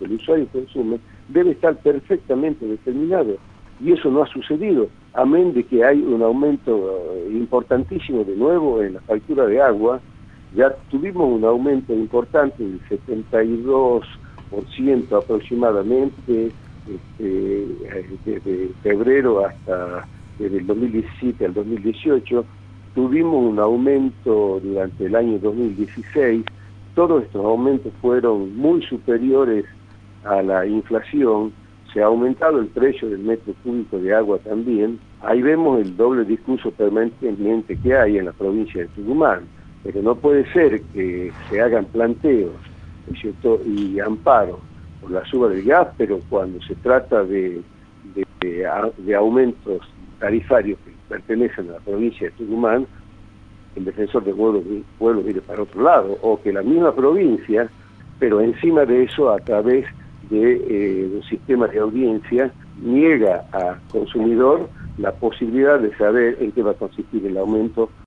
el usuario consume debe estar perfectamente determinado. Y eso no ha sucedido, amén de que hay un aumento importantísimo de nuevo en la factura de agua. Ya tuvimos un aumento importante del 72% aproximadamente, desde febrero hasta desde el 2017 al 2018. Tuvimos un aumento durante el año 2016. Todos estos aumentos fueron muy superiores a la inflación. Se ha aumentado el precio del metro cúbico de agua también. Ahí vemos el doble discurso permanente que hay en la provincia de Tucumán. Pero no puede ser que se hagan planteos, ¿no es cierto?, y amparos por la suba del gas, pero cuando se trata de aumentos tarifarios que pertenecen a la provincia de Tucumán, el defensor del pueblo mire para otro lado, o que la misma provincia, pero encima de eso, a través de un sistema de audiencia, niega al consumidor la posibilidad de saber en qué va a consistir el aumento